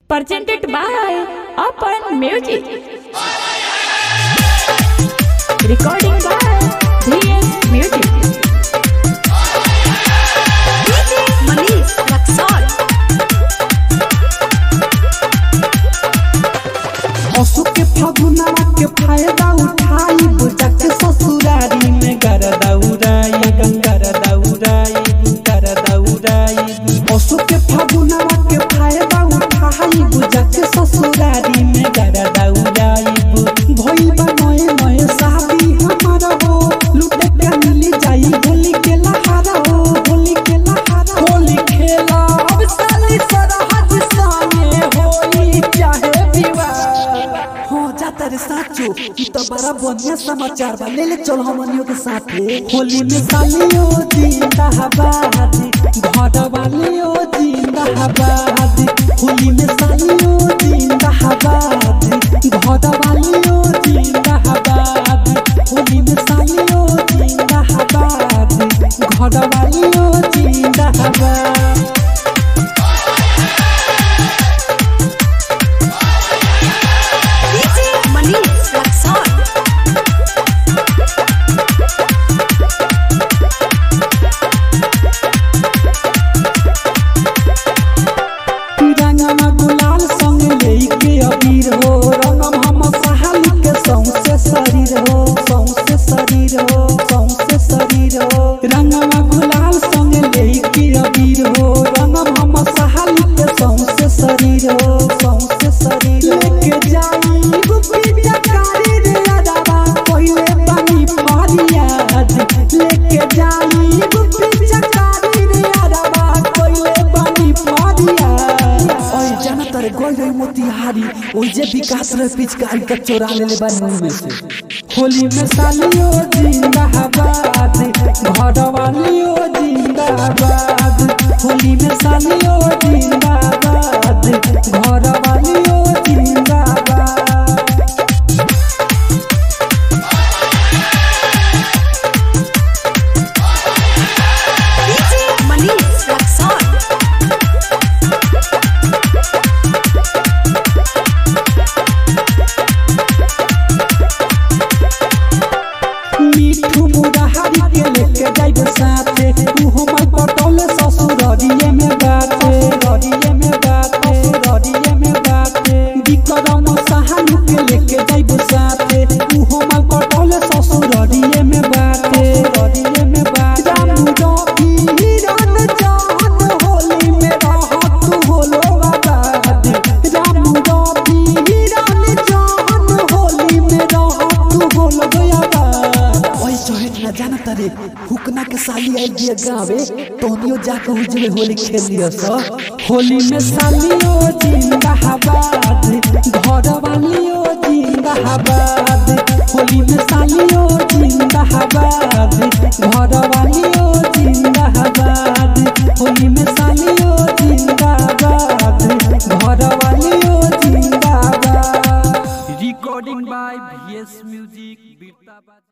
presented by Open Music. Recording by VS Music. DJ Manish Laxon. असु के फगुनवा के फायदा उठाई बुझा के ससुरारी में गरदा उड़ाई असु के फगुनवा के फायदा उठाई बुझा के ससुरारी में गरदा उड़ाई भइल बा नए नए शादी हमारा हो लुटे के मिली जाई होली के लहारा हो होली खेला अब साली सरहद सामने होली चाहे विवाह हो जाता रे साचो ई तो बड़ा बढ़िया समाचार बा ले चल हमनियों के साथे होली में सालियो जिंदाबाद घर वालियो जिंदाबाद होली में सालियो जिंदाबाद घर वालियो जिंदाबाद होली में सालियो जिंदाबाद घर वालियो जिंदाबाद DJ Manish Laxon. रंगमा गुलाल संग लेके अबीर हो रंगम हम सहाली के सौंसे शरीर हो रंगमा गुलाल संग लेके अबीर हो रंगम हम सहाली के सौंसे शरीर लेके जाई गुप्पी जकारी रे अदावा पहिले पानी फरियाद लेके जाई गुप्पी जकारी रे अदावा पहिले पानी फरियाद ओए जाना तारे गोल रे मोतिहारी ओए जे विकास रे पिचकारी का चोरा लेले बा मुंह में से होली में सालियो जिंदाबाद घर वालियो जिंदाबाद होली में सालियो जिंदाबाद घर वालियो जिंदाबाद DJ Manish Laxon. मिठू मुरारी के लेके जाइब साथे तू हमर पटौले ससुररिये में बाटे विक्रम सहानु के लेके जाइब साथे तू हमर पटौले ससुररिये में बाटे रामू रवि हिरन जहन होली में रहत होलो आबाद रामू रवि हिरन जहन होली में रहत होलो आबाद ओए सोहेट ना जाना तारे हुकना के साली आई दिए गावे तोनियो जाके उजले होली खेल लियो स होली में सालियो जिंदाबाद घर वालियो जिंदाबाद होली में सालियो जिंदाबाद घर वालियो जिंदाबाद होली में सालियो जिंदाबाद घर वालियो जिंदाबाद रिकॉर्डिंग बाय VS म्यूजिक